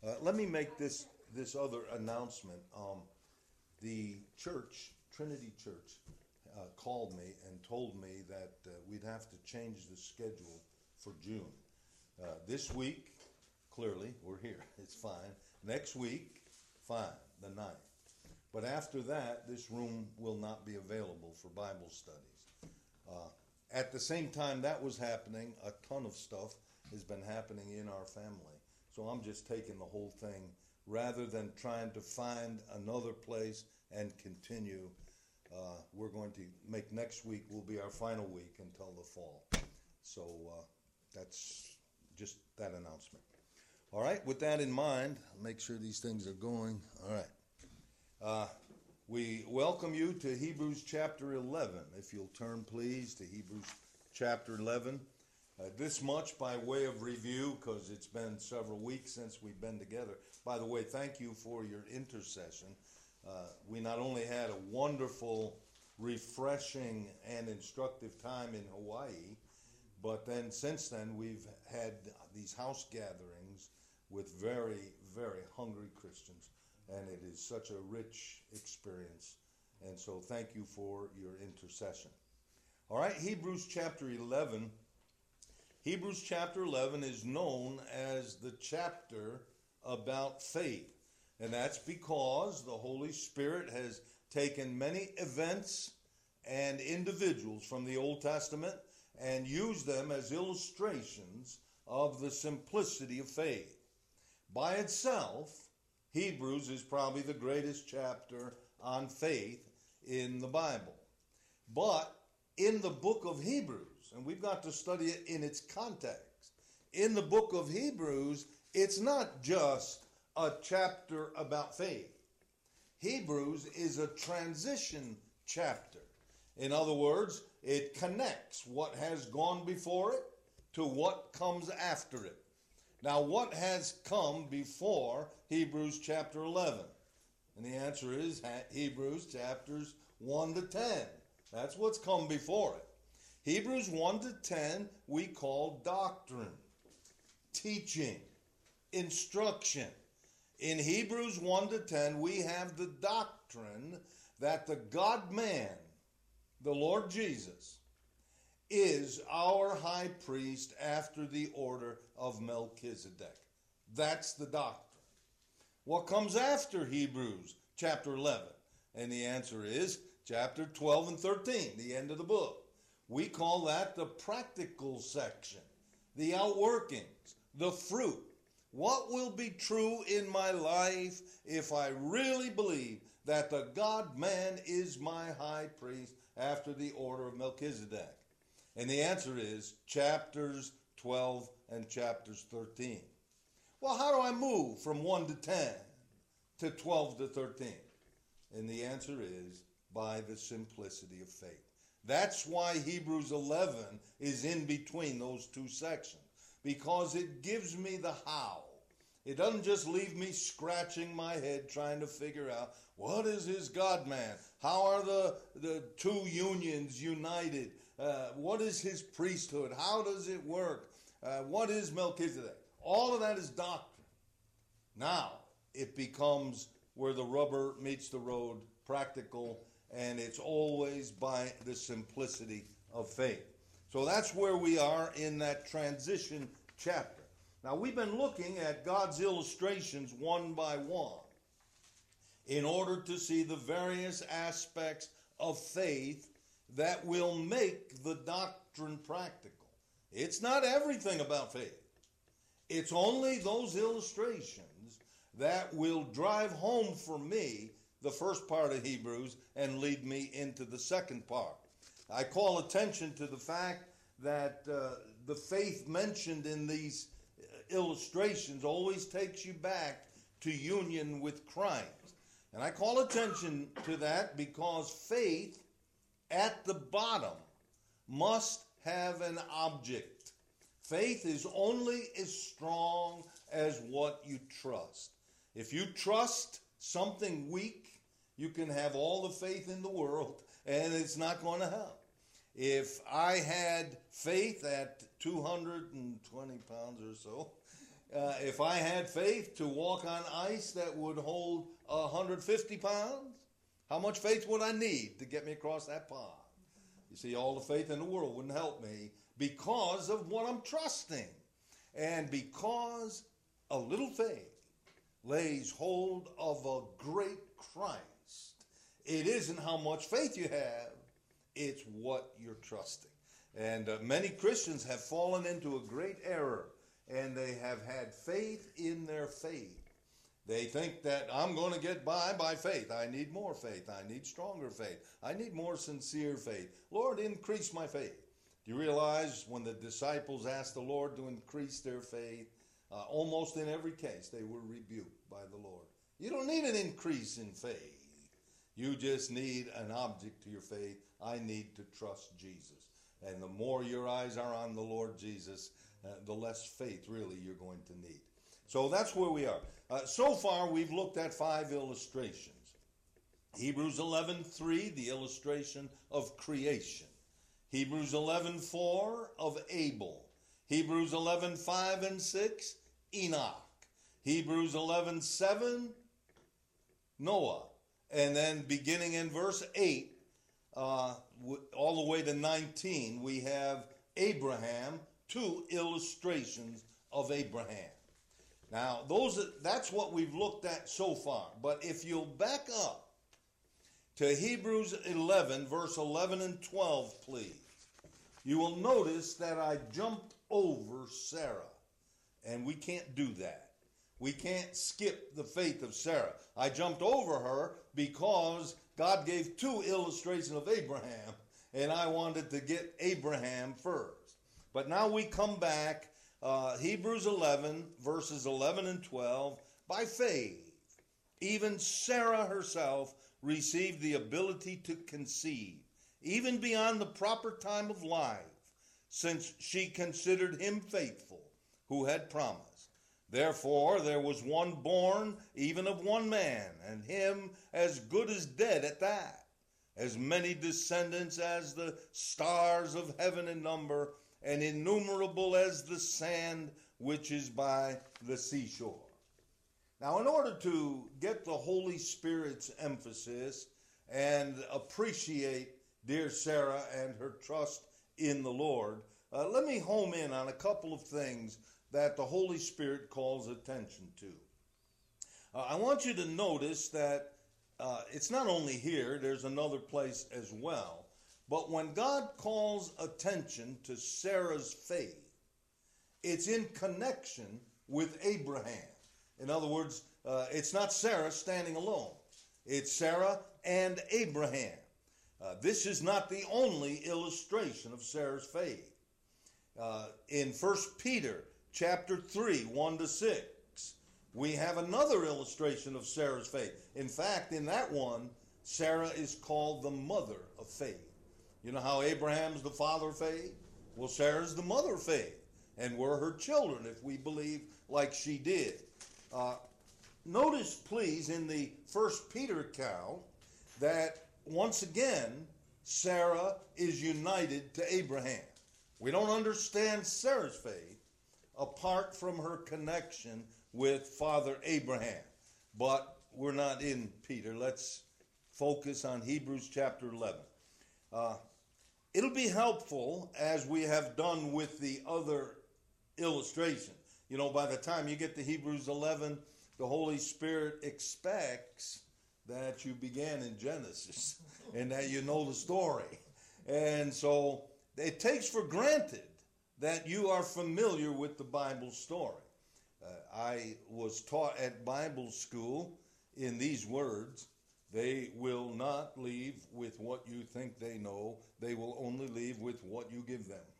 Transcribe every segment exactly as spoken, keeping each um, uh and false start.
Uh, let me make this this other announcement. Um, the church, Trinity Church, uh, called me and told me that uh, we'd have to change the schedule for June. Uh, this week, clearly, we're here. It's fine. Next week, fine, the ninth. But after that, this room will not be available for Bible studies. Uh, at the same time that was happening, a ton of stuff has been happening in our family. So I'm just taking the whole thing rather than trying to find another place and continue. Uh, we're going to make next week will be our final week until the fall. So uh, that's just that announcement. All right, with that in mind, make sure these things are going. All right. Uh, we welcome you to Hebrews chapter eleven. If you'll turn, please, to Hebrews chapter eleven. Uh, this much by way of review, because it's been several weeks since we've been together. By the way, thank you for your intercession. Uh, we not only had a wonderful, refreshing, and instructive time in Hawaii, but then since then we've had these house gatherings with very, very hungry Christians, and it is such a rich experience. And so thank you for your intercession. All right, Hebrews chapter eleven. Hebrews chapter eleven is known as the chapter about faith. And that's because the Holy Spirit has taken many events and individuals from the Old Testament and used them as illustrations of the simplicity of faith. By itself, Hebrews is probably the greatest chapter on faith in the Bible. But in the book of Hebrews, and we've got to study it in its context, in the book of Hebrews, it's not just a chapter about faith. Hebrews is a transition chapter. In other words, it connects what has gone before it to what comes after it. Now, what has come before Hebrews chapter eleven? And the answer is Hebrews chapters one to ten. That's what's come before it. Hebrews one to ten we call doctrine, teaching, instruction. In Hebrews one to ten we have the doctrine that the God-man, the Lord Jesus, is our high priest after the order of Melchizedek. That's the doctrine. What comes after Hebrews chapter eleven? And the answer is chapter twelve and thirteen, the end of the book. We call that the practical section, the outworkings, the fruit. What will be true in my life if I really believe that the God-man is my high priest after the order of Melchizedek? And the answer is chapters twelve and chapters thirteen. Well, how do I move from one to ten to twelve to thirteen? And the answer is by the simplicity of faith. That's why Hebrews eleven is in between those two sections, because it gives me the how. It doesn't just leave me scratching my head trying to figure out what is his God-man? How are the, the two unions united? Uh, what is his priesthood? How does it work? Uh, what is Melchizedek? All of that is doctrine. Now it becomes where the rubber meets the road, practical, and it's always by the simplicity of faith. So that's where we are in that transition chapter. Now, we've been looking at God's illustrations one by one in order to see the various aspects of faith that will make the doctrine practical. It's not everything about faith. It's only those illustrations that will drive home for me the first part of Hebrews and lead me into the second part. I call attention to the fact that uh, the faith mentioned in these illustrations always takes you back to union with Christ. And I call attention to that because faith at the bottom must have an object. Faith is only as strong as what you trust. If you trust something weak, you can have all the faith in the world, and it's not going to help. If I had faith at two hundred twenty pounds or so, Uh, if I had faith to walk on ice that would hold one hundred fifty pounds, how much faith would I need to get me across that pond? You see, all the faith in the world wouldn't help me because of what I'm trusting. And because a little faith lays hold of a great Christ, it isn't how much faith you have, it's what you're trusting. And uh, many Christians have fallen into a great error, and they have had faith in their faith. They think that I'm going to get by by faith. I need more faith. I need stronger faith. I need more sincere faith. Lord, increase my faith. Do you realize when the disciples asked the Lord to increase their faith, uh, almost in every case they were rebuked by the Lord. You don't need an increase in faith. You just need an object to your faith. I need to trust Jesus. And the more your eyes are on the Lord Jesus, uh, the less faith really you're going to need. So that's where we are. Uh, so far we've looked at five illustrations. Hebrews eleven three, the illustration of creation. Hebrews eleven four of Abel. Hebrews eleven five and six, Enoch. Hebrews eleven seven, Noah. And then beginning in verse eight, uh, all the way to nineteen, we have Abraham, two illustrations of Abraham. Now, those that's what we've looked at so far. But if you'll back up to Hebrews eleven, verse eleven and twelve, please, you will notice that I jumped over Sarah. And we can't do that. We can't skip the faith of Sarah. I jumped over her because God gave two illustrations of Abraham, and I wanted to get Abraham first. But now we come back, uh, Hebrews eleven, verses eleven and twelve, by faith. Even Sarah herself received the ability to conceive, even beyond the proper time of life, since she considered him faithful who had promised. Therefore there was one born, even of one man, and him as good as dead at that. As many descendants as the stars of heaven in number, and innumerable as the sand which is by the seashore. Now, in order to get the Holy Spirit's emphasis and appreciate dear Sarah and her trust in the Lord, uh, let me home in on a couple of things that the Holy Spirit calls attention to. Uh, I want you to notice that uh, it's not only here, there's another place as well, but when God calls attention to Sarah's faith, it's in connection with Abraham. In other words, uh, it's not Sarah standing alone. It's Sarah and Abraham. Uh, this is not the only illustration of Sarah's faith. Uh, in First Peter chapter three, one to six, we have another illustration of Sarah's faith. In fact, in that one, Sarah is called the mother of faith. You know how Abraham's the father of faith? Well, Sarah's the mother of faith. And we're her children if we believe like she did. Uh, notice, please, in the First Peter account that, once again, Sarah is united to Abraham. We don't understand Sarah's faith apart from her connection with Father Abraham. But we're not in Peter. Let's focus on Hebrews chapter eleven. Uh, it'll be helpful, as we have done with the other illustration. You know, by the time you get to Hebrews eleven, the Holy Spirit expects that you began in Genesis and that you know the story. And so it takes for granted that you are familiar with the Bible story. Uh, I was taught at Bible school in these words: they will not leave with what you think they know. They will only leave with what you give them.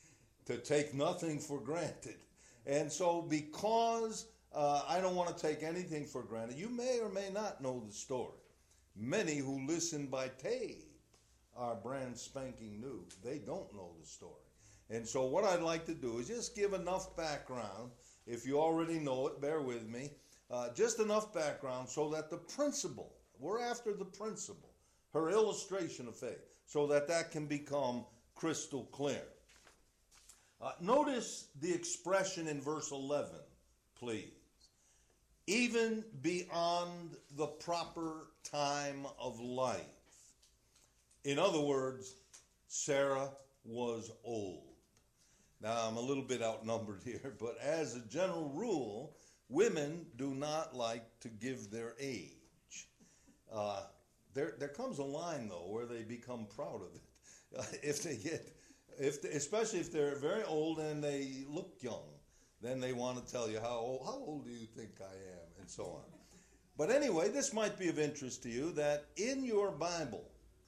To take nothing for granted. And so because uh, I don't want to take anything for granted, you may or may not know the story. Many who listen by tape are brand spanking new. They don't know the story. And so what I'd like to do is just give enough background. If you already know it, bear with me. Uh, just enough background so that the principle, we're after the principle, her illustration of faith, so that that can become crystal clear. Uh, notice the expression in verse eleven, please. Even beyond the proper time of life. In other words, Sarah was old. Now, I'm a little bit outnumbered here, but as a general rule, women do not like to give their age. Uh, there, there comes a line, though, where they become proud of it. Uh, if they get, if they, especially if they're very old and they look young, then they want to tell you how old, how old do you think I am, and so on. But anyway, this might be of interest to you that in your Bible,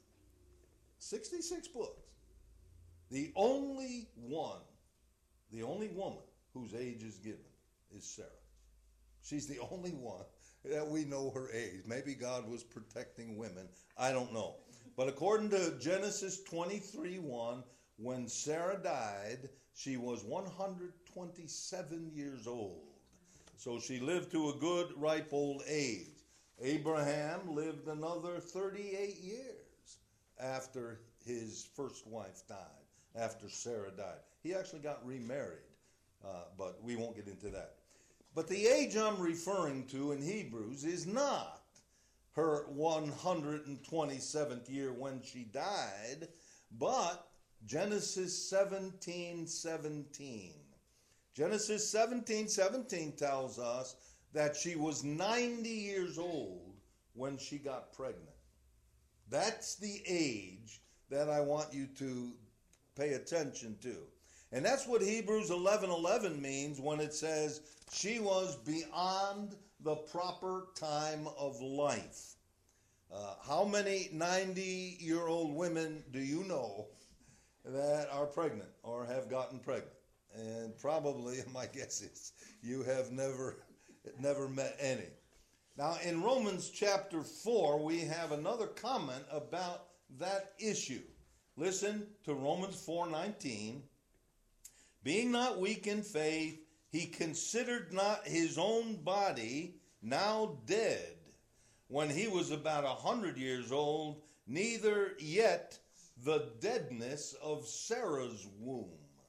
sixty-six books, the only one, the only woman whose age is given is Sarah. She's the only one that we know her age. Maybe God was protecting women. I don't know. But according to Genesis twenty-three one, when Sarah died, she was one hundred twenty-seven years old. So she lived to a good, ripe old age. Abraham lived another thirty-eight years after his first wife died, after Sarah died. He actually got remarried, uh, but we won't get into that. But the age I'm referring to in Hebrews is not her one hundred twenty-seventh year when she died, but Genesis seventeen seventeen. Genesis seventeen seventeen tells us that she was ninety years old when she got pregnant. That's the age that I want you to pay attention to. And that's what Hebrews eleven eleven means when it says she was beyond the proper time of life. Uh, how many ninety-year-old women do you know that are pregnant or have gotten pregnant? And probably, my guess is, you have never, never met any. Now, in Romans chapter four, we have another comment about that issue. Listen to Romans four nineteen. Being not weak in faith, he considered not his own body now dead when he was about a hundred years old, neither yet the deadness of Sarah's womb.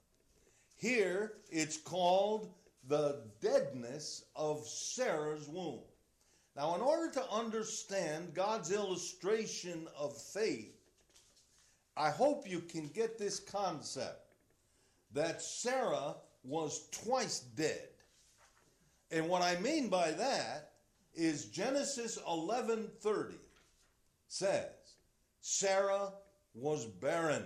Here it's called the deadness of Sarah's womb. Now, in order to understand God's illustration of faith, I hope you can get this concept that Sarah was twice dead. And what I mean by that is Genesis eleven thirty says, Sarah was barren.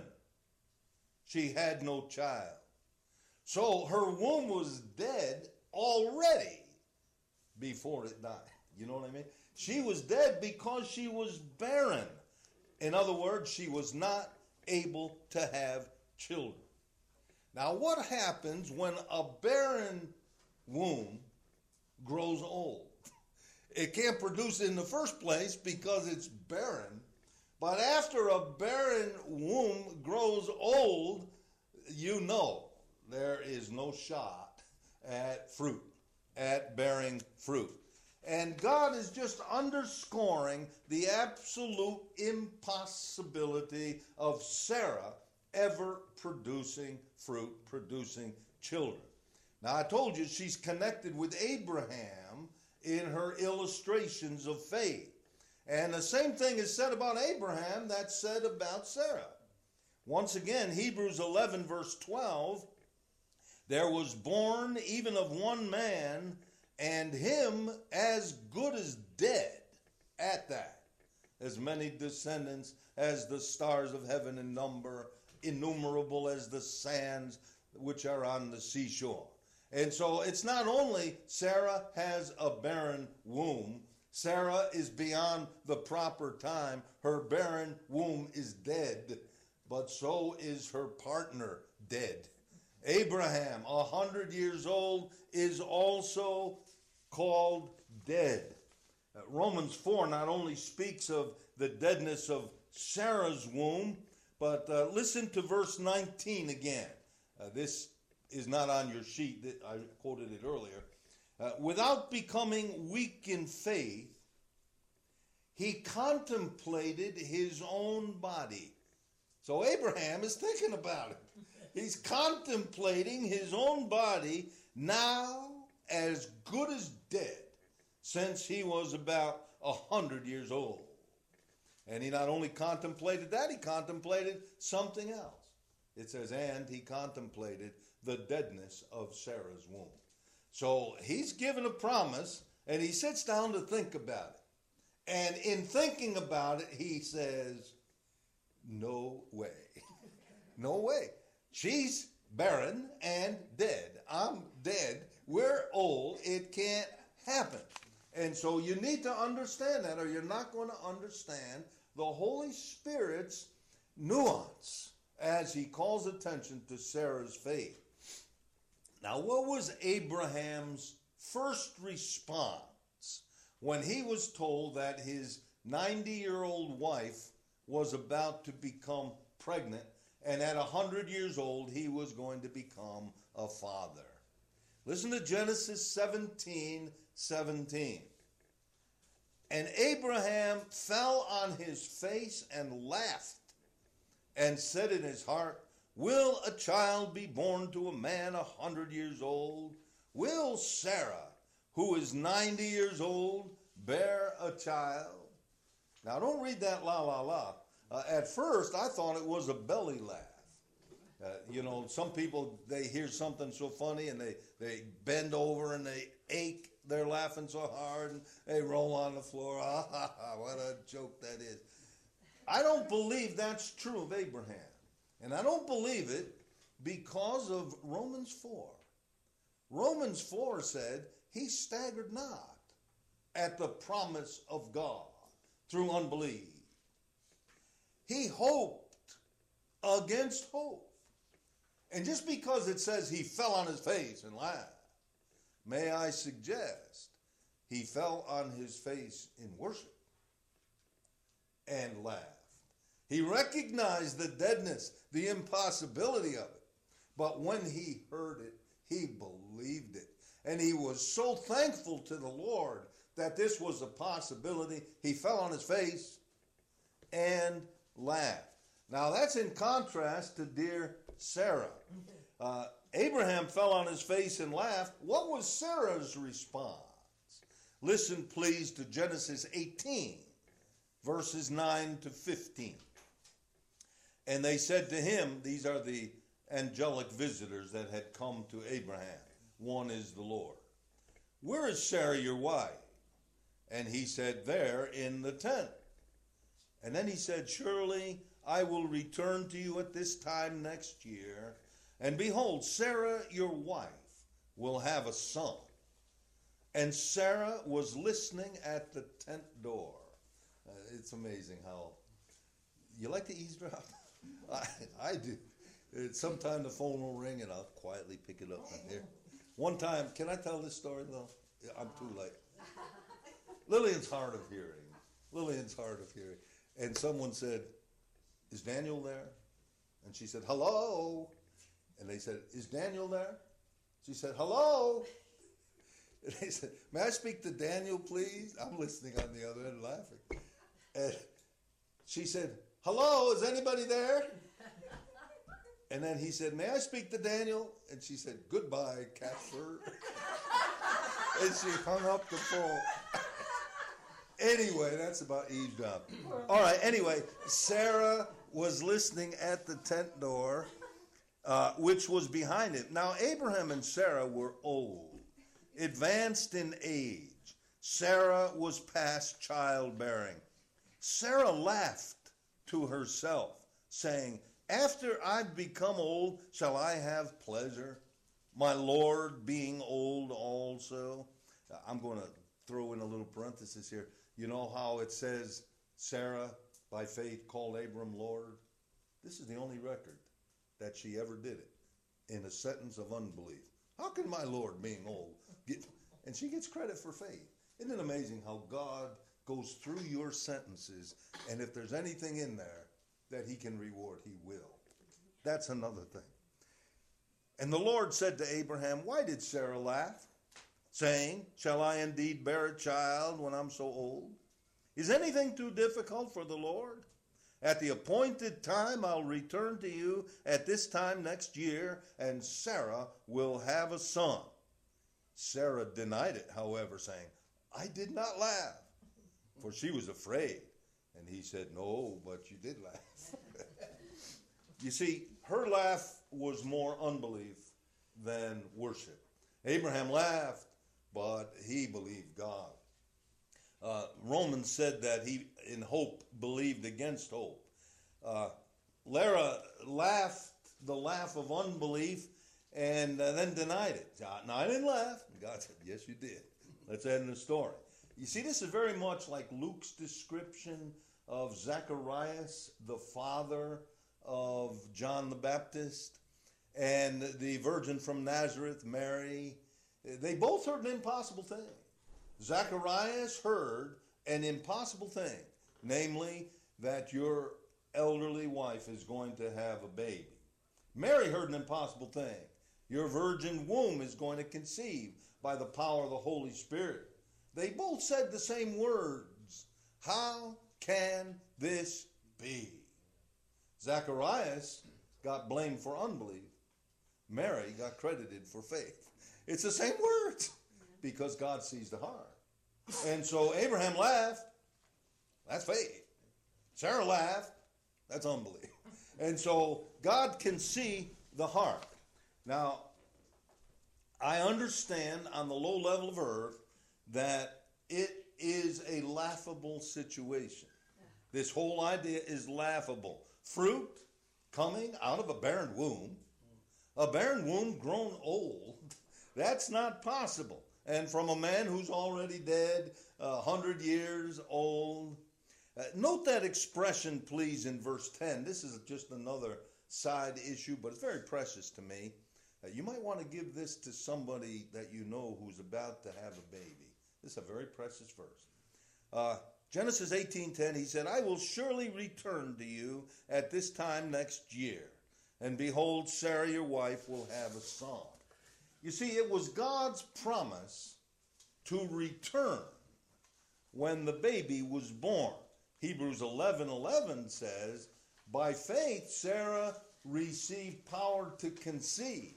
She had no child. So her womb was dead already before it died. You know what I mean? She was dead because she was barren. In other words, she was not able to have children. Now, what happens when a barren womb grows old? It can't produce in the first place because it's barren. But after a barren womb grows old, you know there is no shot at fruit, at bearing fruit. And God is just underscoring the absolute impossibility of Sarah ever producing fruit, producing children. Now, I told you she's connected with Abraham in her illustrations of faith. And the same thing is said about Abraham that's said about Sarah. Once again, Hebrews eleven verse twelve, there was born even of one man, and him as good as dead at that, as many descendants as the stars of heaven in number, innumerable as the sands which are on the seashore. And so it's not only Sarah has a barren womb, Sarah is beyond the proper time. Her barren womb is dead, but so is her partner dead. Abraham, a hundred years old, is also called dead. Uh, Romans four not only speaks of the deadness of Sarah's womb, but uh, listen to verse nineteen again. Uh, this is not on your sheet. I quoted it earlier. Uh, without becoming weak in faith, he contemplated his own body. So Abraham is thinking about it. He's contemplating his own body now as good as dead since he was about a hundred years old. And he not only contemplated that, he contemplated something else. It says, and he contemplated the deadness of Sarah's womb. So he's given a promise, and he sits down to think about it. And in thinking about it, he says, no way. No way. She's barren and dead. I'm dead. We're old. It can't happen. And so you need to understand that, or you're not going to understand the Holy Spirit's nuance as he calls attention to Sarah's faith. Now, what was Abraham's first response when he was told that his ninety-year-old wife was about to become pregnant, and at one hundred years old he was going to become a father? Listen to Genesis seventeen seventeen. And Abraham fell on his face and laughed, and said in his heart, will a child be born to a man a hundred years old? Will Sarah, who is ninety years old, bear a child? Now, don't read that la la la. Uh, at first, I thought it was a belly laugh. Uh, you know, some people, they hear something so funny and they, they bend over and they ache. They're laughing so hard and they roll on the floor. Ah, ha, ha, what a joke that is. I don't believe that's true of Abraham. And I don't believe it because of Romans four. Romans four said he staggered not at the promise of God through unbelief. He hoped against hope. And just because it says he fell on his face and laughed, may I suggest he fell on his face in worship and laughed. He recognized the deadness, the impossibility of it. But when he heard it, he believed it. And he was so thankful to the Lord that this was a possibility. He fell on his face and laughed. Now that's in contrast to dear Sarah. Uh, Abraham fell on his face and laughed. What was Sarah's response? Listen, please, to Genesis eighteen, verses nine to fifteen. And they said to him, these are the angelic visitors that had come to Abraham. One is the Lord. Where is Sarah, your wife? And he said, there in the tent. And then he said, surely I will return to you at this time next year. And behold, Sarah, your wife, will have a son. And Sarah was listening at the tent door. Uh, it's amazing how, you like to eavesdrop? I, I do. Sometime the phone will ring and I'll quietly pick it up from here. One time, can I tell this story though? I'm too late. Lillian's hard of hearing. Lillian's hard of hearing. And someone said, is Daniel there? And she said, hello. And they said, is Daniel there? She said, hello. And they said, may I speak to Daniel, please? I'm listening on the other end laughing. And she said, hello, is anybody there? And then he said, may I speak to Daniel? And she said, goodbye, Casper. And she hung up the phone. Anyway, that's about eavesdropping. All right, anyway, Sarah was listening at the tent door, uh, which was behind him. Now, Abraham and Sarah were old, advanced in age. Sarah was past childbearing. Sarah laughed to herself, saying, after I've become old, shall I have pleasure, my Lord being old also? I'm going to throw in a little parenthesis here. You know how it says Sarah, by faith, called Abram Lord? This is the only record that she ever did it in a sentence of unbelief. How can my Lord, being old, get... And she gets credit for faith. Isn't it amazing how God goes through your sentences, and if there's anything in there that he can reward, he will. That's another thing. And the Lord said to Abraham, why did Sarah laugh, saying, shall I indeed bear a child when I'm so old? Is anything too difficult for the Lord? At the appointed time, I'll return to you at this time next year, and Sarah will have a son. Sarah denied it, however, saying, I did not laugh, for she was afraid. And he said, no, but you did laugh. You see, her laugh was more unbelief than worship. Abraham laughed, but he believed God. Uh, Romans said that he, in hope, believed against hope. Uh, Lara laughed the laugh of unbelief and uh, then denied it. No, I didn't laugh. And God said, yes, you did. Let's end the story. You see, this is very much like Luke's description of Zacharias, the father of John the Baptist, and the virgin from Nazareth, Mary. They both heard an impossible thing. Zacharias heard an impossible thing, namely that your elderly wife is going to have a baby. Mary heard an impossible thing. Your virgin womb is going to conceive by the power of the Holy Spirit. They both said the same words. How can this be? Zacharias got blamed for unbelief. Mary got credited for faith. It's the same words because God sees the heart. And so Abraham laughed. That's faith. Sarah laughed. That's unbelief. And so God can see the heart. Now, I understand on the low level of earth that it is a laughable situation. This whole idea is laughable. Fruit coming out of a barren womb, a barren womb grown old, that's not possible. And from a man who's already dead, a hundred years old. Uh, note that expression, please, in verse ten. This is just another side issue, but it's very precious to me. Uh, you might want to give this to somebody that you know who's about to have a baby. This is a very precious verse. Uh, Genesis eighteen ten, he said, I will surely return to you at this time next year, and behold, Sarah your wife will have a son. You see, it was God's promise to return when the baby was born. Hebrews eleven eleven says, by faith Sarah received power to conceive.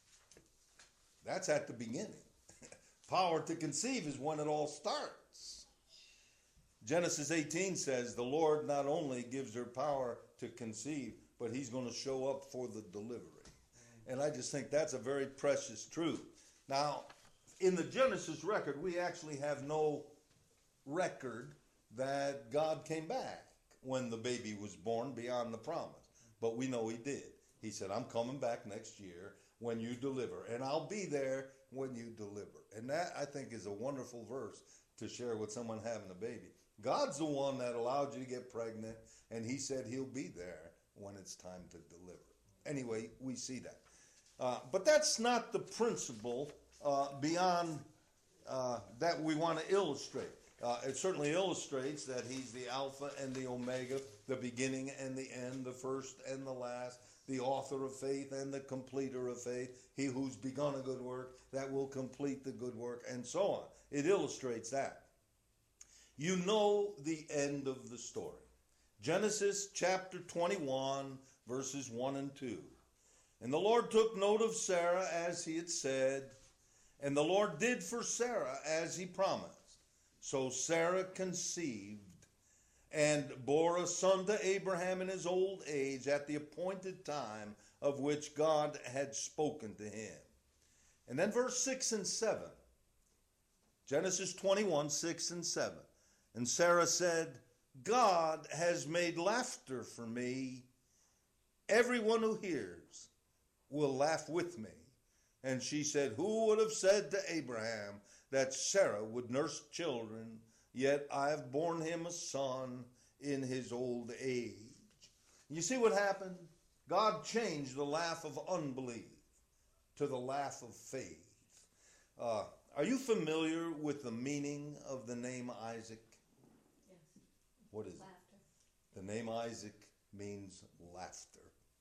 That's at the beginning. Power to conceive is when it all starts. Genesis eighteen says the Lord not only gives her power to conceive, but he's going to show up for the delivery. And I just think that's a very precious truth. Now, in the Genesis record, we actually have no record that God came back when the baby was born beyond the promise. But we know he did. He said, I'm coming back next year when you deliver, and I'll be there when you deliver. And that, I think, is a wonderful verse to share with someone having a baby. God's the one that allowed you to get pregnant, and he said he'll be there when it's time to deliver. Anyway, we see that. Uh, but that's not the principle uh, beyond uh, that we want to illustrate. Uh, it certainly illustrates that he's the Alpha and the Omega, the beginning and the end, the first and the last, the author of faith and the completer of faith, he who's begun a good work, that will complete the good work, and so on. It illustrates that. You know the end of the story. Genesis chapter twenty-one, verses one and two. And the Lord took note of Sarah as he had said, and the Lord did for Sarah as he promised. So Sarah conceived and bore a son to Abraham in his old age at the appointed time of which God had spoken to him. And then verse six and seven. Genesis twenty-one, six and seven. And Sarah said, God has made laughter for me. Everyone who hears will laugh with me. And she said, who would have said to Abraham that Sarah would nurse children, yet I have borne him a son in his old age. You see what happened? God changed the laugh of unbelief to the laugh of faith. Uh, are you familiar with the meaning of the name Isaac? Yes. What is Laughter. it? The name Isaac means laughter.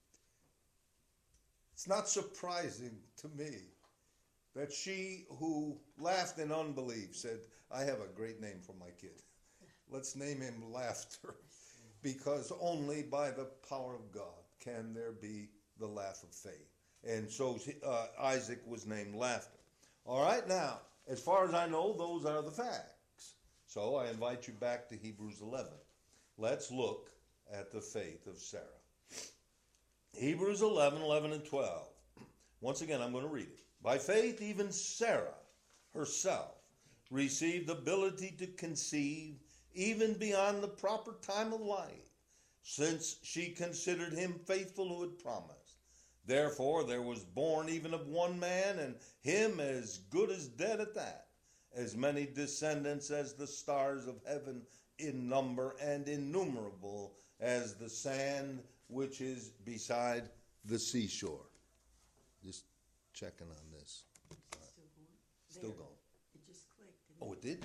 It's not surprising to me that she who laughed in unbelief said, I have a great name for my kid. Let's name him Laughter, because only by the power of God can there be the laugh of faith. And so uh, Isaac was named Laughter. All right, now, as far as I know, those are the facts. So I invite you back to Hebrews eleven. Let's look at the faith of Sarah. Hebrews eleven, eleven and twelve. Once again, I'm going to read it. By faith, even Sarah herself received ability to conceive even beyond the proper time of life, since she considered him faithful who had promised. Therefore, there was born even of one man, and him as good as dead at that, as many descendants as the stars of heaven in number, and innumerable as the sand which is beside the seashore. Just checking on this. Still going? Still There. going. It just clicked. didn't Oh, it did?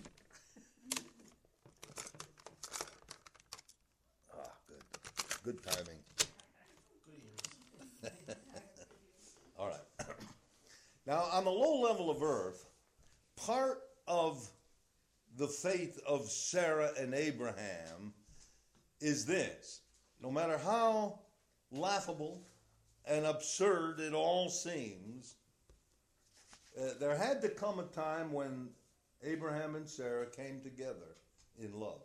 Ah, good. Good timing. All right. Now, on the low level of earth, part of the faith of Sarah and Abraham is this. No matter how laughable and absurd it all seems, uh, there had to come a time when Abraham and Sarah came together in love.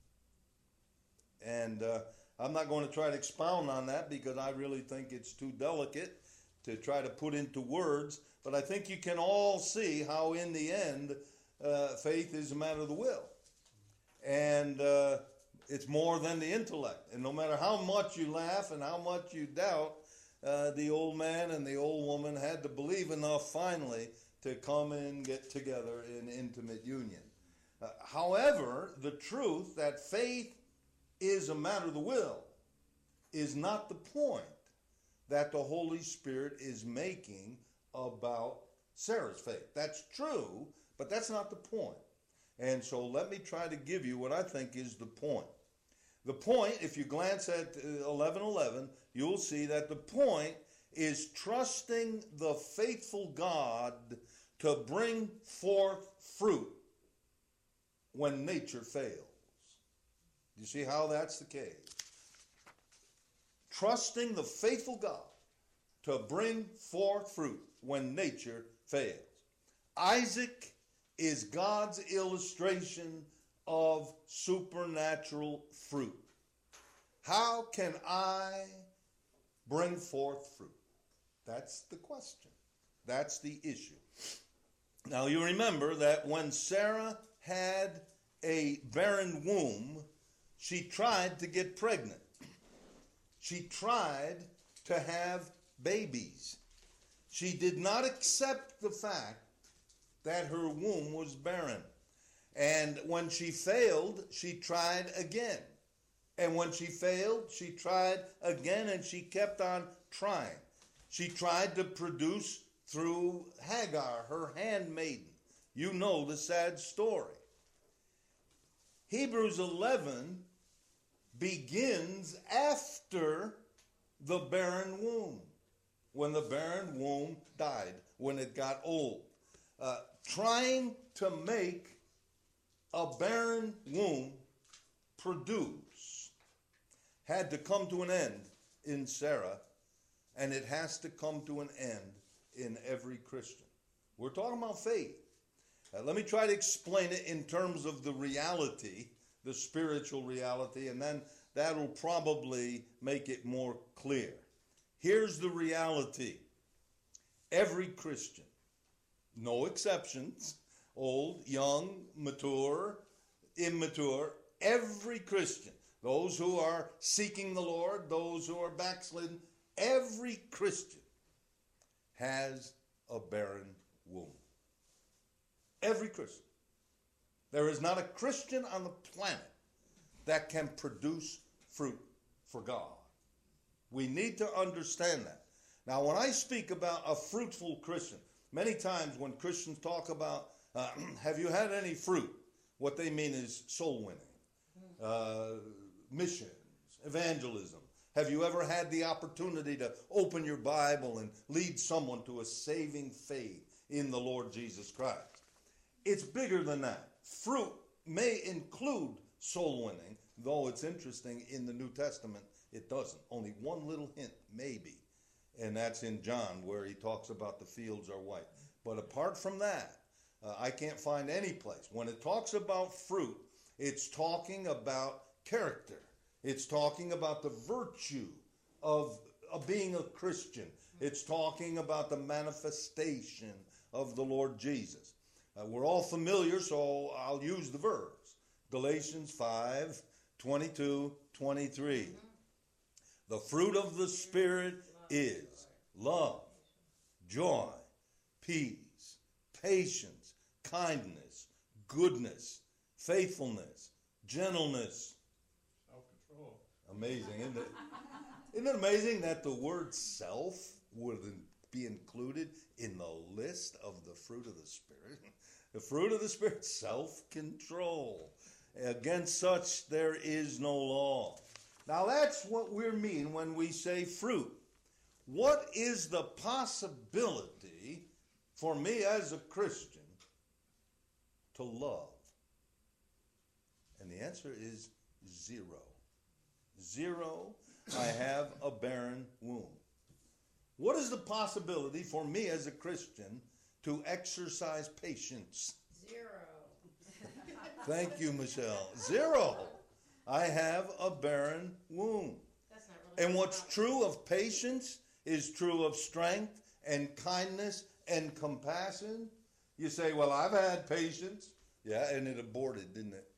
And uh, I'm not going to try to expound on that because I really think it's too delicate to try to put into words. But I think you can all see how in the end, uh, faith is a matter of the will. And uh, it's more than the intellect. And no matter how much you laugh and how much you doubt, uh, the old man and the old woman had to believe enough finally to come and get together in intimate union. Uh, however, the truth that faith is a matter of the will is not the point that the Holy Spirit is making about Sarah's faith. That's true, but that's not the point. And so let me try to give you what I think is the point. The point, if you glance at eleven eleven, you'll see that the point is trusting the faithful God to bring forth fruit when nature fails. You see how that's the case? Trusting the faithful God to bring forth fruit when nature fails. Isaac is God's illustration of supernatural fruit. How can I bring forth fruit? That's the question. That's the issue. Now you remember that when Sarah had a barren womb, she tried to get pregnant. She tried to have babies. She did not accept the fact that her womb was barren. And when she failed, she tried again. And when she failed, she tried again, and she kept on trying. She tried to produce through Hagar, her handmaiden. You know the sad story. Hebrews eleven begins after the barren womb, when the barren womb died, when it got old. Uh, trying to make a barren womb produce had to come to an end in Sarah, and it has to come to an end in every Christian. We're talking about faith. Uh, let me try to explain it in terms of the reality, the spiritual reality, and then that'll probably make it more clear. Here's the reality. Every Christian, no exceptions, old, young, mature, immature, every Christian, those who are seeking the Lord, those who are backslidden, every Christian has a barren womb. Every Christian. There is not a Christian on the planet that can produce fruit for God. We need to understand that. Now, when I speak about a fruitful Christian, many times when Christians talk about, uh, have you had any fruit? What they mean is soul winning, uh, missions, evangelism. Have you ever had the opportunity to open your Bible and lead someone to a saving faith in the Lord Jesus Christ? It's bigger than that. Fruit may include soul winning, though it's interesting, in the New Testament, it doesn't. Only one little hint, maybe, and that's in John, where he talks about the fields are white. But apart from that, uh, I can't find any place. When it talks about fruit, it's talking about character. It's talking about the virtue of, of being a Christian. It's talking about the manifestation of the Lord Jesus. Uh, we're all familiar, so I'll use the verse. Galatians five, twenty-two, twenty-three. The fruit of the Spirit is love, joy, peace, patience, kindness, goodness, faithfulness, gentleness. Self-control. Amazing, isn't it? Isn't it amazing that the word self would be included in the list of the fruit of the Spirit? The fruit of the Spirit, self-control. Against such there is no law. Now that's what we mean when we say fruit. What is the possibility for me as a Christian to love? And the answer is zero. Zero. I have a barren womb. What is the possibility for me as a Christian to exercise patience? Zero. Thank you, Michelle. Zero. I have a barren womb. That's not really And what's true of patience is true of strength and kindness and compassion. You say, well, I've had patience. Yeah, and it aborted, didn't it?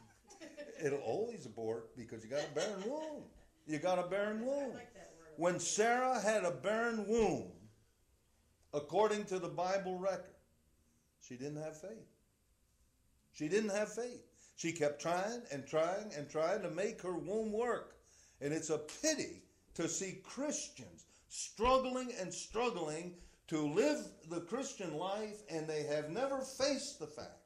It'll always abort because you got a barren womb. You got a barren I womb. like that word. When Sarah had a barren womb, according to the Bible record, she didn't have faith. She didn't have faith. She kept trying and trying and trying to make her womb work. And it's a pity to see Christians struggling and struggling to live the Christian life, and they have never faced the fact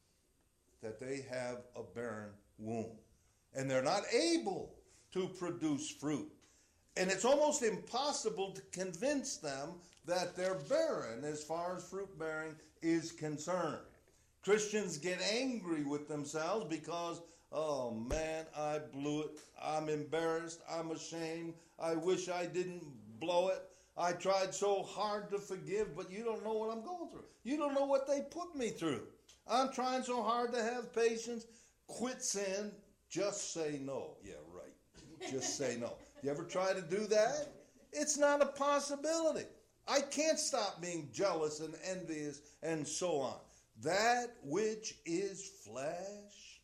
that they have a barren womb. And they're not able to produce fruit. And it's almost impossible to convince them that they're barren as far as fruit bearing is concerned. Christians get angry with themselves because, oh man, I blew it. I'm embarrassed. I'm ashamed. I wish I didn't blow it. I tried so hard to forgive, but you don't know what I'm going through. You don't know what they put me through. I'm trying so hard to have patience. Quit sin. Just say no. Yeah, right. Just say no. You ever try to do that? It's not a possibility. I can't stop being jealous and envious and so on. That which is flesh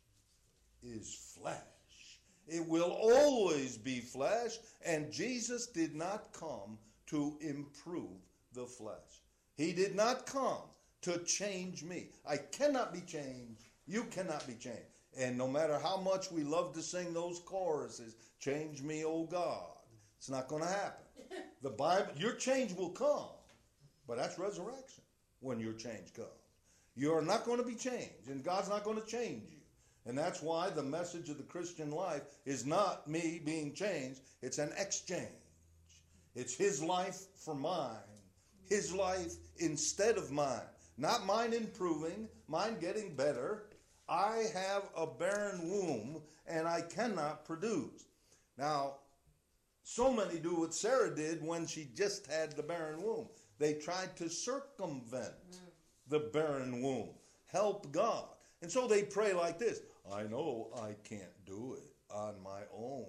is flesh. It will always be flesh, and Jesus did not come to improve the flesh. He did not come to change me. I cannot be changed. You cannot be changed. And no matter how much we love to sing those choruses, change me, oh God, it's not going to happen. The Bible, your change will come, but that's resurrection when your change comes. You're not going to be changed, and God's not going to change you. And that's why the message of the Christian life is not me being changed. It's an exchange. It's his life for mine. His life instead of mine. Not mine improving, mine getting better. I have a barren womb, and I cannot produce. Now, so many do what Sarah did when she just had the barren womb. They tried to circumvent the barren womb, help God. And so they pray like this: I know I can't do it on my own,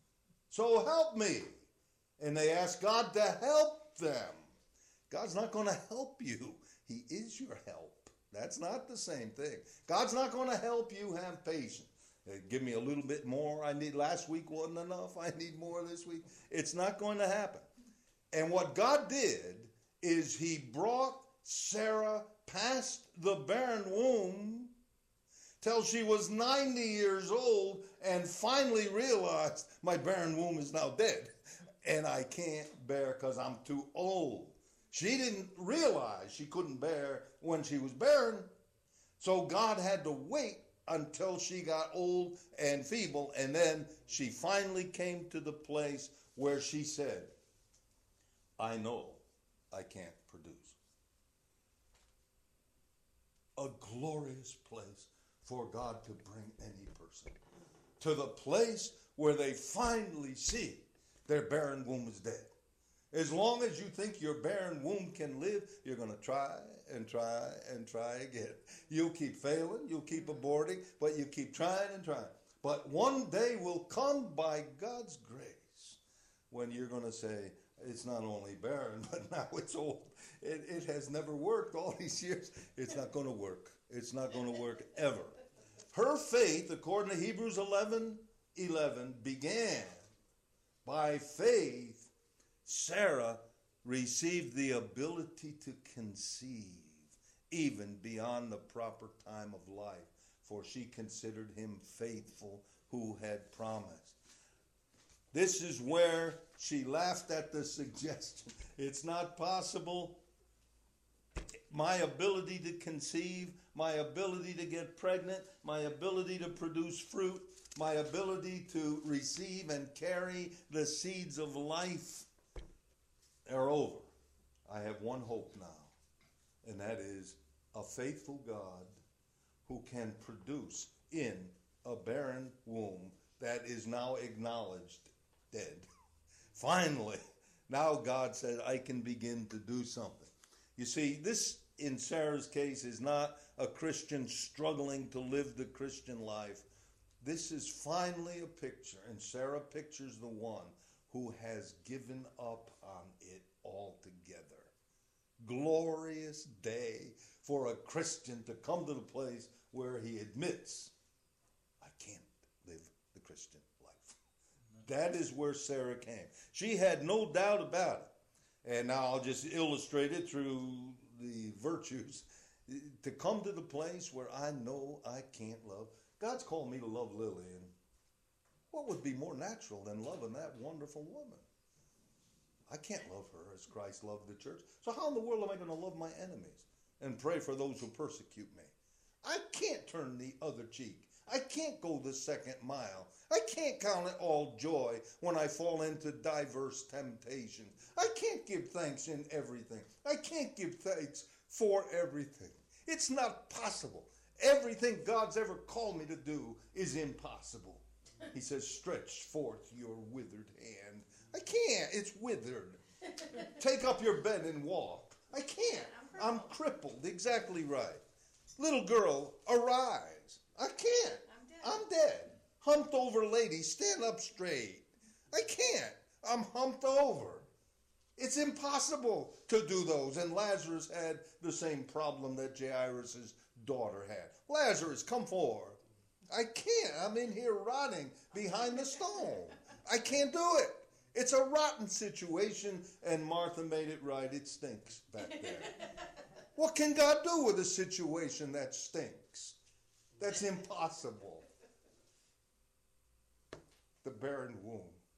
so help me. And they ask God to help them. God's not going to help you. He is your help. That's not the same thing. God's not going to help you have patience. Uh, give me a little bit more. I need last week wasn't enough. I need more this week. It's not going to happen. And what God did is he brought Sarah past the barren womb till she was ninety years old and finally realized my barren womb is now dead and I can't bear because I'm too old. She didn't realize she couldn't bear when she was barren, so God had to wait until she got old and feeble, and then she finally came to the place where she said, I know I can't produce. A glorious place for God to bring any person. To the place where they finally see their barren womb is dead. As long as you think your barren womb can live, you're going to try and try and try again. You'll keep failing, you'll keep aborting, but you keep trying and trying. But one day will come by God's grace when you're going to say, it's not only barren, but now it's old. It, it has never worked all these years. It's not going to work. It's not going to work ever. Her faith, according to Hebrews eleven eleven, began by faith. Sarah received the ability to conceive even beyond the proper time of life, for she considered him faithful who had promised. This is where she laughed at the suggestion. It's not possible. My ability to conceive, my ability to get pregnant, my ability to produce fruit, my ability to receive and carry the seeds of life are over. I have one hope now, and that is a faithful God who can produce in a barren womb that is now acknowledged dead. Finally, now God said, I can begin to do something. You see, this in Sarah's case is not a Christian struggling to live the Christian life. This is finally a picture, and Sarah pictures the one who has given up on it altogether. Glorious day for a Christian to come to the place where he admits, I can't live the Christian life. That is where Sarah came. She had no doubt about it. And now I'll just illustrate it through the virtues. To come to the place where I know I can't love. God's called me to love Lillian. What would be more natural than loving that wonderful woman? I can't love her as Christ loved the church. So how in the world am I going to love my enemies and pray for those who persecute me? I can't turn the other cheek. I can't go the second mile. I can't count it all joy when I fall into diverse temptations. I can't give thanks in everything. I can't give thanks for everything. It's not possible. Everything God's ever called me to do is impossible. He says, stretch forth your withered hand. I can't. It's withered. Take up your bed and walk. I can't. I'm crippled. I'm crippled. Exactly right. Little girl, arise. I can't. I'm dead. I'm dead. Humped over lady, stand up straight. I can't. I'm humped over. It's impossible to do those. And Lazarus had the same problem that Jairus' daughter had. Lazarus, come forth. I can't. I'm in here rotting behind the stone. I can't do it. It's a rotten situation, and Martha made it right. It stinks back there. What can God do with a situation that stinks? That's impossible. The barren womb.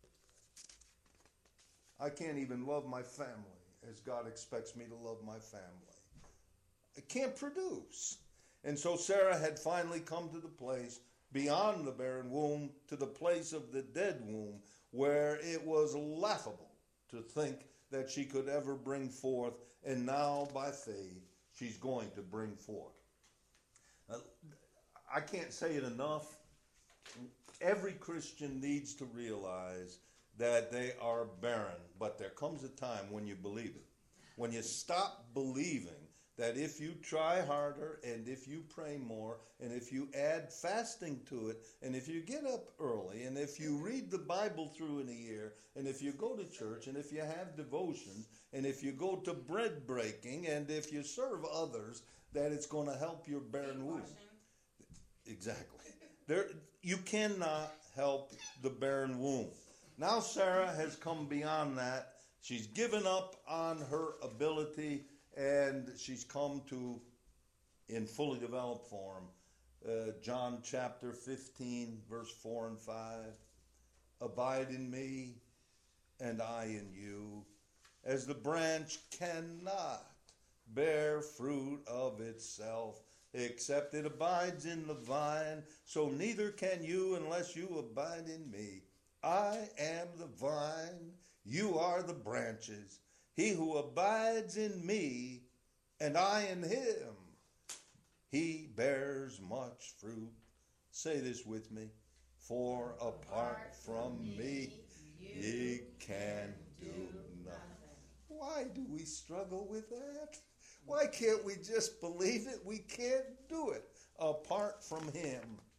I can't even love my family as God expects me to love my family. I can't produce. And so Sarah had finally come to the place beyond the barren womb, to the place of the dead womb, where it was laughable to think that she could ever bring forth. And now, by faith, she's going to bring forth. Now, I can't say it enough. Every Christian needs to realize that they are barren, but there comes a time when you believe it. When you stop believing that if you try harder and if you pray more and if you add fasting to it and if you get up early and if you read the Bible through in a year and if you go to church and if you have devotions and if you go to bread breaking and if you serve others, that it's going to help your barren womb. Exactly. There, you cannot help the barren womb. Now Sarah has come beyond that. She's given up on her ability and she's come to, in fully developed form, uh, John chapter fifteen, verse four and five. Abide in me and I in you, as the branch cannot bear fruit of itself, except it abides in the vine, so neither can you unless you abide in me. I am the vine, you are the branches. He who abides in me, and I in him, he bears much fruit. Say this with me. For apart from me, ye can do nothing. Why do we struggle with that? Why can't we just believe it? We can't do it apart from him.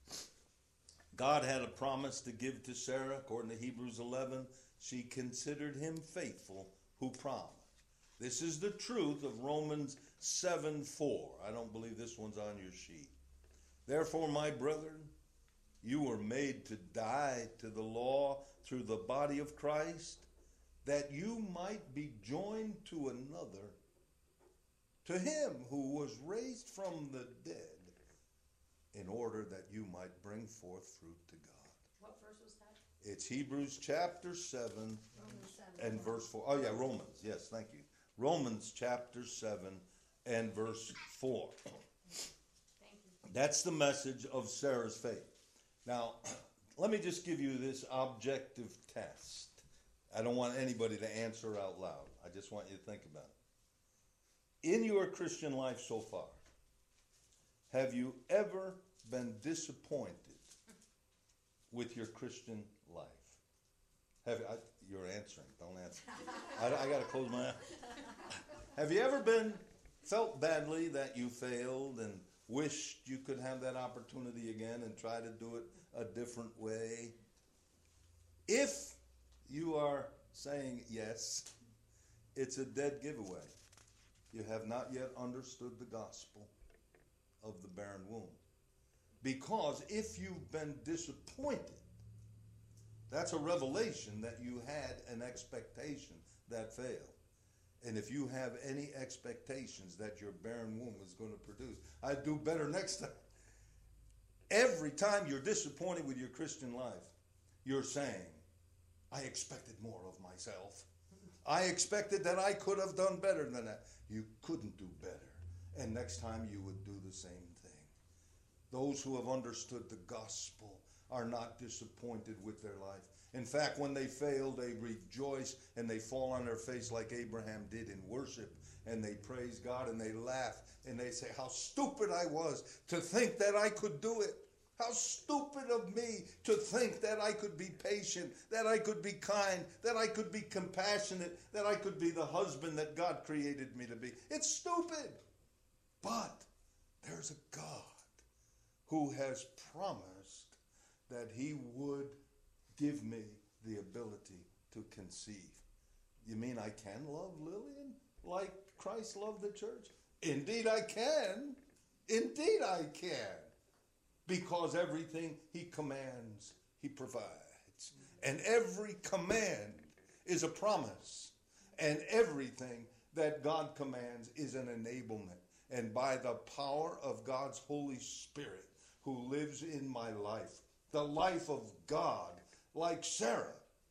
God had a promise to give to Sarah, according to Hebrews eleven. She considered him faithful who promised. This is the truth of Romans seven four. I don't believe this one's on your sheet. Therefore, my brethren, you were made to die to the law through the body of Christ, that you might be joined to another, to him who was raised from the dead, in order that you might bring forth fruit to God. What verse was that? It's Hebrews chapter seven Romans seven. and verse four. Oh yeah, Romans. Yes, thank you. Romans chapter seven and verse four. Thank you. That's the message of Sarah's faith. Now, let me just give you this objective test. I don't want anybody to answer out loud. I just want you to think about it. In your Christian life so far, have you ever been disappointed with your Christian life? Have I, you're answering. Don't answer. I, I got to close my eyes. Have you ever been felt badly that you failed and wished you could have that opportunity again and try to do it a different way? If you are saying yes, it's a dead giveaway. You have not yet understood the gospel of the barren womb. Because if you've been disappointed, that's a revelation that you had an expectation that failed. And if you have any expectations that your barren womb is going to produce, I'd do better next time. Every time you're disappointed with your Christian life, you're saying, I expected more of myself. I expected that I could have done better than that. You couldn't do better. And next time you would do the same thing. Those who have understood the gospel are not disappointed with their life. In fact, when they fail, they rejoice and they fall on their face like Abraham did in worship. And they praise God and they laugh and they say, how stupid I was to think that I could do it. How stupid of me to think that I could be patient, that I could be kind, that I could be compassionate, that I could be the husband that God created me to be. It's stupid. But there's a God who has promised that he would give me the ability to conceive. You mean I can love Lillian like Christ loved the church? Indeed I can. Indeed I can. Because everything he commands, he provides. And every command is a promise. And everything that God commands is an enablement. And by the power of God's Holy Spirit who lives in my life, the life of God, like Sarah,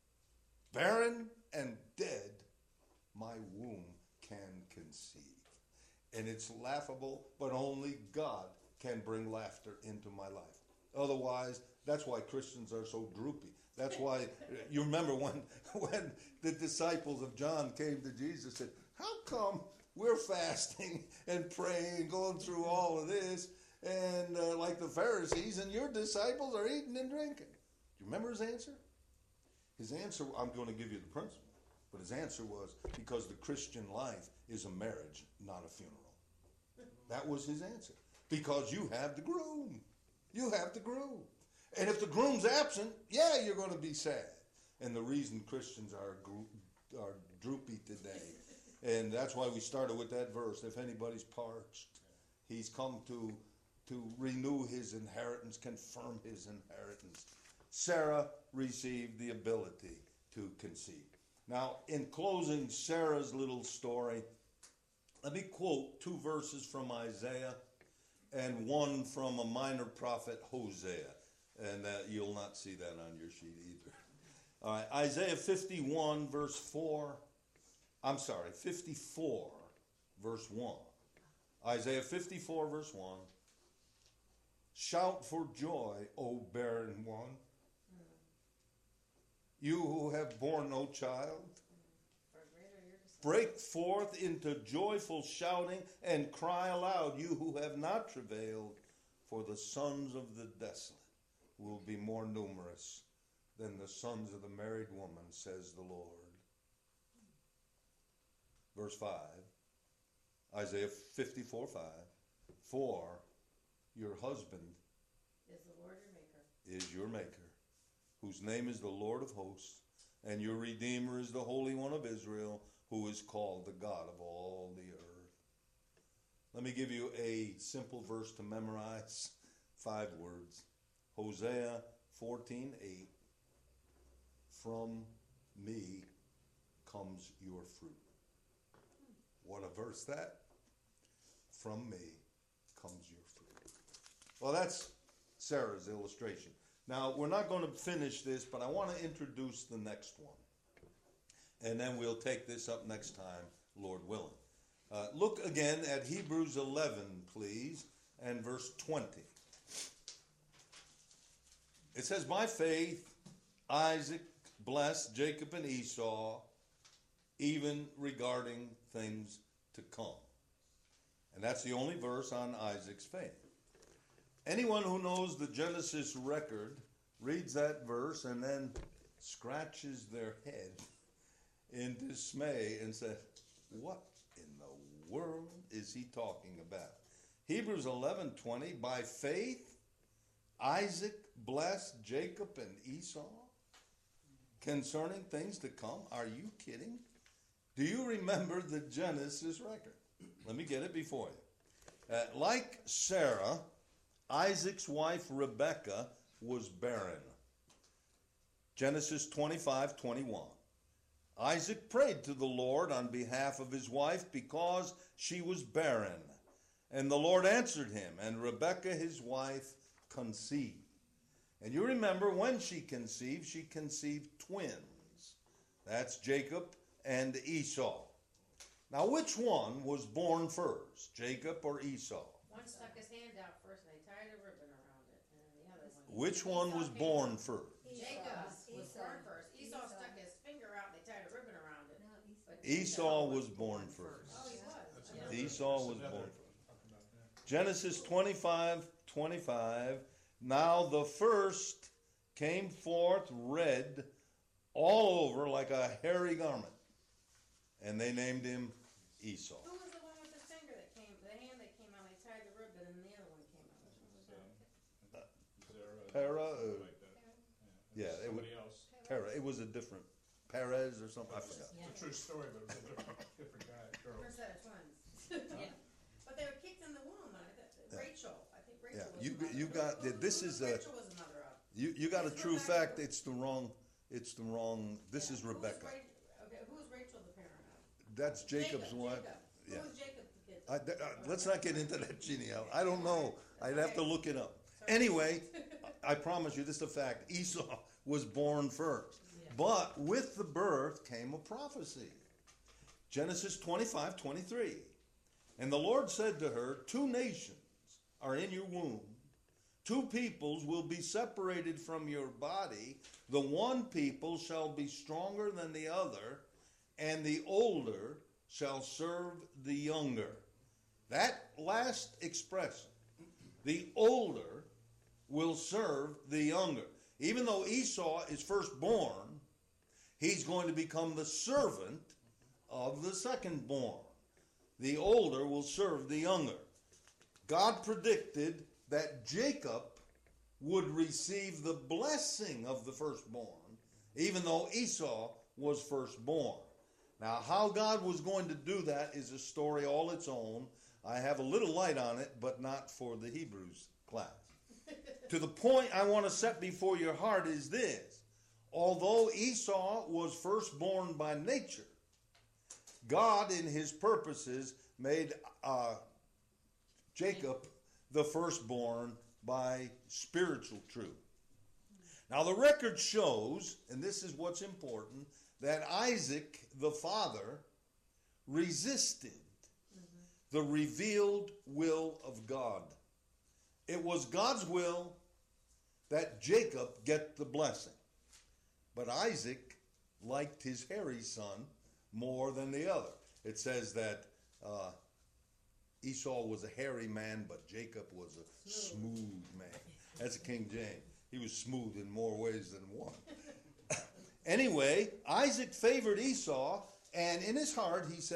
barren and dead, my womb can conceive. And it's laughable, but only God can bring laughter into my life. Otherwise, that's why Christians are so droopy. That's why, you remember when, when the disciples of John came to Jesus and said, how come we're fasting and praying and going through all of this, and uh, like the Pharisees, and your disciples are eating and drinking? Do you remember his answer? His answer, I'm going to give you the principle, but his answer was, because the Christian life is a marriage, not a funeral. That was his answer. Because you have the groom. You have the groom. And if the groom's absent, yeah, you're going to be sad. And the reason Christians are, gro- are droopy today, and that's why we started with that verse, if anybody's parched, he's come to, to renew his inheritance, confirm his inheritance. Sarah received the ability to conceive. Now, in closing Sarah's little story, let me quote two verses from Isaiah and one from a minor prophet, Hosea. And uh, you'll not see that on your sheet either. All right, Isaiah fifty-one, verse four. I'm sorry, fifty-four, verse one. Isaiah fifty-four, verse one. Shout for joy, O barren one, you who have borne no child. Break forth into joyful shouting and cry aloud, you who have not travailed, for the sons of the desolate will be more numerous than the sons of the married woman, says the Lord. verse five, Isaiah fifty-four five, for your husband Is the Lord your maker? is your maker, whose name is the Lord of hosts, and your Redeemer is the Holy One of Israel, who is called the God of all the earth. Let me give you a simple verse to memorize, five words. Hosea fourteen eight, from me comes your fruit. What a verse that. From me comes your fruit. Well, that's Sarah's illustration. Now, we're not going to finish this, but I want to introduce the next one. And then we'll take this up next time, Lord willing. Uh, look again at Hebrews eleven, please, and verse twenty. It says, by faith, Isaac blessed Jacob and Esau, even regarding things to come. And that's the only verse on Isaac's faith. Anyone who knows the Genesis record reads that verse and then scratches their head in dismay and says, what in the world is he talking about? Hebrews eleven twenty, by faith, Isaac blessed Jacob and Esau concerning things to come. Are you kidding? Do you remember the Genesis record? Let me get it before you. Uh, like Sarah, Isaac's wife Rebekah was barren. Genesis twenty-five twenty-one. Isaac prayed to the Lord on behalf of his wife because she was barren. And the Lord answered him, and Rebekah his wife conceived. And you remember when she conceived, she conceived twins. That's Jacob and Esau. Now, which one was born first, Jacob or Esau? One stuck his hand out first and they tied a ribbon around it. And then the other one. Which one was born first? Jacob was Esau. born first. Esau Esau. stuck his finger out and they tied a ribbon around it. No, Esau. But Esau was born first. Oh, he was. That's Yeah. another- Esau that's was another- born first. talk about that. Genesis twenty-five twenty-five. Now the first came forth red all over like a hairy garment. And they named him Esau. Who was the one with the finger that came, the hand that came out, they tied the ribbon and the other one came out? Which one was that? Zara, Para, something uh, like that. yeah, Yeah, it somebody else. Para. It was a different Perez or something. I forgot. It's a true story, but it was a different, different guy, girl. First set of twins. Yeah. But they were kicked in the womb. I- that- Yeah. Rachel, I think Rachel Yeah, was you- the mother. you got- Who- who- this who is was a- Rachel was the mother of. You you got a It's true Rebecca. fact. It's the wrong. It's the wrong. This Yeah. is Who was Rebecca. Ra- Okay, who was Rachel the parent of? That's Jacob's Jacob, wife. Jacob. Yeah. Who was Jacob the kid? I, th- uh, let's not get into that genealogy. I don't know. I'd have to look it up. Anyway, I promise you, this is a fact. Esau was born first. Yeah. But with the birth came a prophecy. Genesis twenty-five twenty-three. And the Lord said to her, two nations are in your womb. Two peoples will be separated from your body. The one people shall be stronger than the other, and the older shall serve the younger. That last expression, the older will serve the younger. Even though Esau is firstborn, he's going to become the servant of the secondborn. The older will serve the younger. God predicted that Jacob would receive the blessing of the firstborn, even though Esau was firstborn. Now, how God was going to do that is a story all its own. I have a little light on it, but not for the Hebrews class. To the point I want to set before your heart is this. Although Esau was firstborn by nature, God in his purposes made uh, Jacob the firstborn by spiritual truth. Now the record shows, and this is what's important, that Isaac, the father, resisted the revealed will of God. It was God's will that Jacob get the blessing. But Isaac liked his hairy son more than the other. It says that uh, Esau was a hairy man, but Jacob was a smooth man. That's King James. He was smooth in more ways than one. Anyway, Isaac favored Esau, and in his heart he said,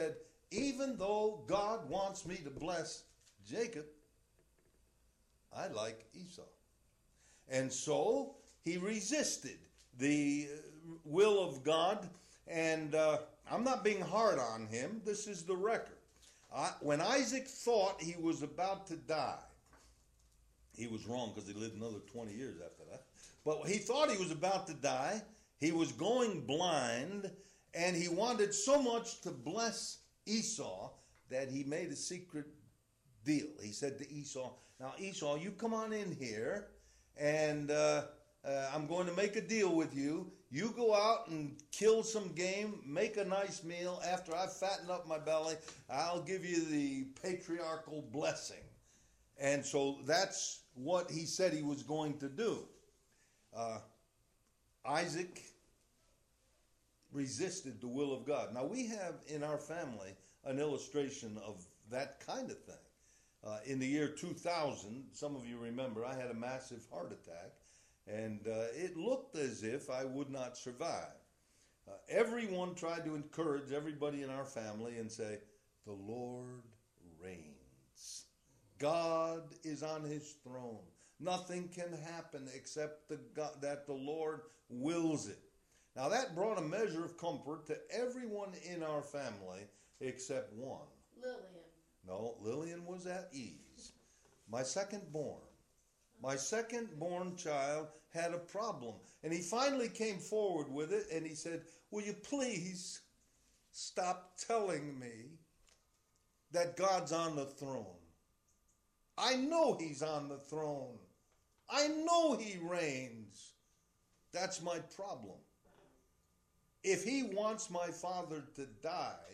even though God wants me to bless Jacob, I like Esau. And so he resisted the will of God, and uh, I'm not being hard on him. This is the record. I, when Isaac thought he was about to die, he was wrong because he lived another twenty years after that. But he thought he was about to die. He was going blind, and he wanted so much to bless Esau that he made a secret deal. He said to Esau, now Esau, you come on in here, and uh, uh, I'm going to make a deal with you. You go out and kill some game, make a nice meal. After I've fattened up my belly, I'll give you the patriarchal blessing. And so that's what he said he was going to do. Uh, Isaac resisted the will of God. Now, we have in our family an illustration of that kind of thing. Uh, in the year two thousand, some of you remember, I had a massive heart attack, and uh, it looked as if I would not survive. Uh, everyone tried to encourage everybody in our family and say, the Lord reigns. God is on his throne. Nothing can happen except the God, that the Lord wills it. Now that brought a measure of comfort to everyone in our family except one. Lillian. No, Lillian was at ease. My second born. My second born child had a problem. And he finally came forward with it and he said, will you please stop telling me that God's on the throne? I know he's on the throne. I know he reigns. That's my problem. If he wants my father to die,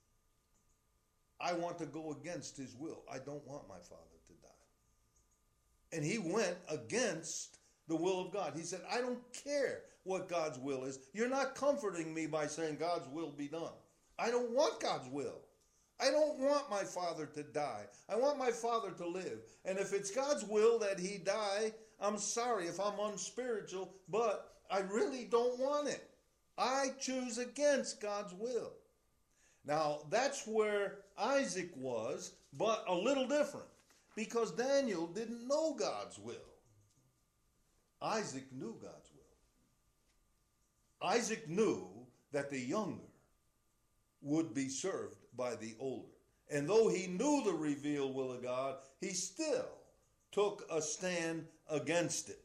I want to go against his will. I don't want my father to die. And he went against the will of God. He said, I don't care what God's will is. You're not comforting me by saying God's will be done. I don't want God's will. I don't want my father to die. I want my father to live. And if it's God's will that he die, I'm sorry if I'm unspiritual, but I really don't want it. I choose against God's will. Now, that's where Isaac was, but a little different, because Daniel didn't know God's will. Isaac knew God's will. Isaac knew that the younger would be served by the older. And though he knew the revealed will of God, he still took a stand against it.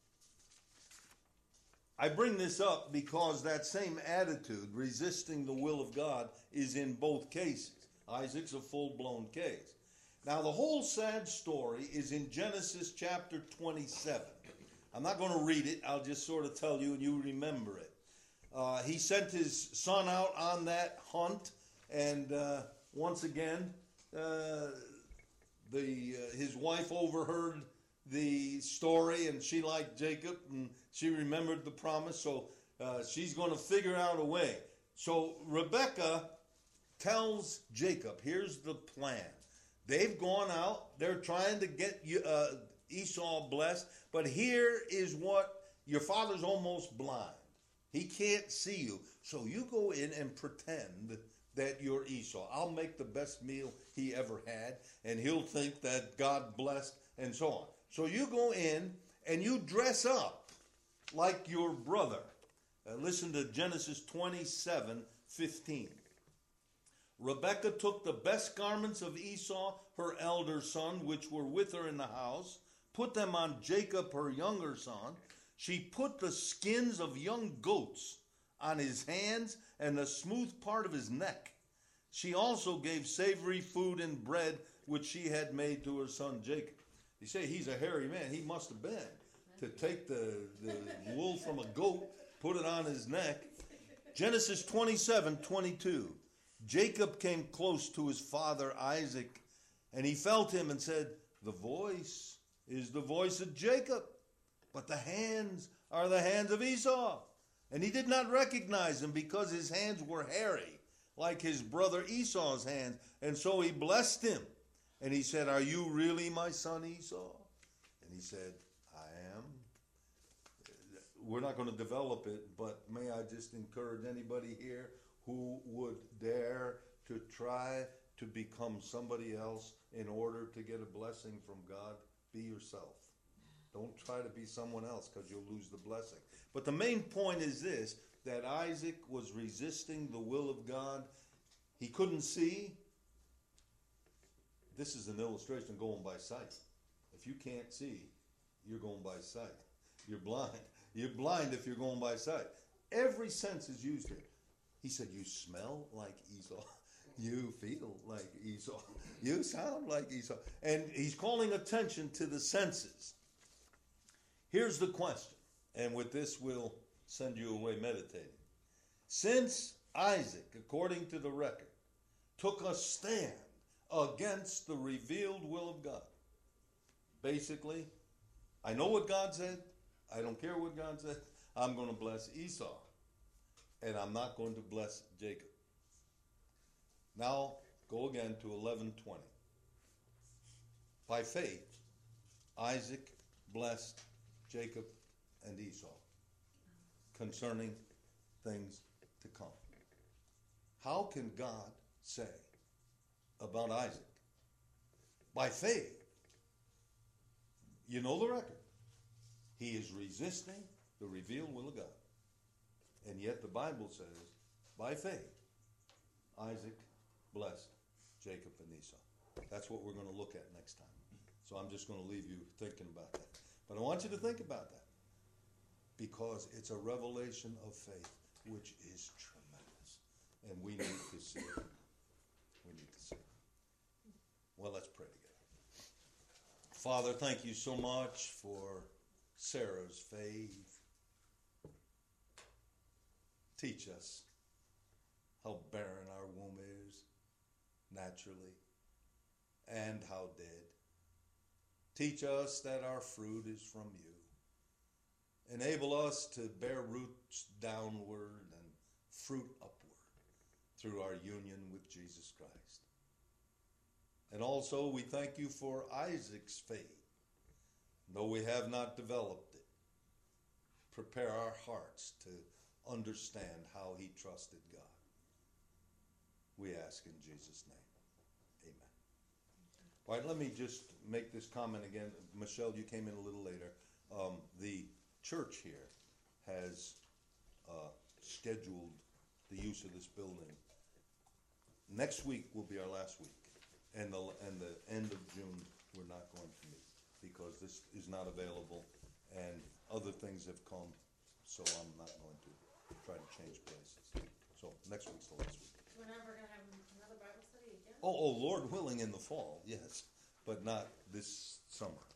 I bring this up because that same attitude, resisting the will of God, is in both cases. Isaac's a full-blown case. Now, the whole sad story is in Genesis chapter twenty-seven. I'm not going to read it. I'll just sort of tell you and you remember it. Uh, he sent his son out on that hunt, and uh, once again, uh, the uh, his wife overheard the story, and she liked Jacob, and she remembered the promise, so uh, she's going to figure out a way. So Rebekah tells Jacob, here's the plan. They've gone out, they're trying to get you, uh, Esau blessed, but here is what, your father's almost blind. He can't see you, so you go in and pretend that you're Esau. I'll make the best meal he ever had, and he'll think that God blessed, and so on. So you go in and you dress up like your brother. Uh, listen to Genesis twenty-seven fifteen. Rebekah took the best garments of Esau, her elder son, which were with her in the house, put them on Jacob, her younger son. She put the skins of young goats on his hands and the smooth part of his neck. She also gave savory food and bread, which she had made to her son Jacob. You say he's a hairy man. He must have been. To take the, the wool from a goat, put it on his neck. Genesis twenty-seven twenty-two. Jacob came close to his father Isaac, and he felt him and said, the voice is the voice of Jacob, but the hands are the hands of Esau. And he did not recognize him because his hands were hairy, like his brother Esau's hands. And so he blessed him. And he said, are you really my son Esau? And he said, I am. We're not going to develop it, but may I just encourage anybody here who would dare to try to become somebody else in order to get a blessing from God. Be yourself. Don't try to be someone else, because you'll lose the blessing. But the main point is this, that Isaac was resisting the will of God. He couldn't see. This is an illustration of going by sight. If you can't see, you're going by sight. You're blind. You're blind if you're going by sight. Every sense is used here. He said, you smell like Esau. You feel like Esau. You sound like Esau. And he's calling attention to the senses. Here's the question, and with this we'll send you away meditating. Since Isaac, according to the record, took a stand against the revealed will of God, basically, I know what God said, I don't care what God said, I'm going to bless Esau, and I'm not going to bless Jacob. Now, go again to eleven twenty. By faith, Isaac blessed Jacob and Esau concerning things to come. How can God say about Isaac? By faith. You know the record. He is resisting the revealed will of God. And yet the Bible says, by faith, Isaac blessed Jacob and Esau. That's what we're going to look at next time. So I'm just going to leave you thinking about that. But I want you to think about that, because it's a revelation of faith which is tremendous. And we need to see it. We need to see it. Well, let's pray together. Father, thank you so much for Sarah's faith. Teach us how barren our womb is naturally and how dead. Teach us that our fruit is from you. Enable us to bear roots downward and fruit upward through our union with Jesus Christ. And also we thank you for Isaac's faith. Though we have not developed it, prepare our hearts to understand how he trusted God. We ask in Jesus' name. Amen. All right, let me just make this comment again. Michelle, you came in a little later. Um, the church here has uh, scheduled the use of this building. Next week will be our last week. And the, and the end of June, we're not going to meet because this is not available and other things have come, so I'm not going to try to change places. So next week's the last week. We're never gonna have another Bible study again? Oh, oh, Lord willing, in the fall, yes, but not this summer.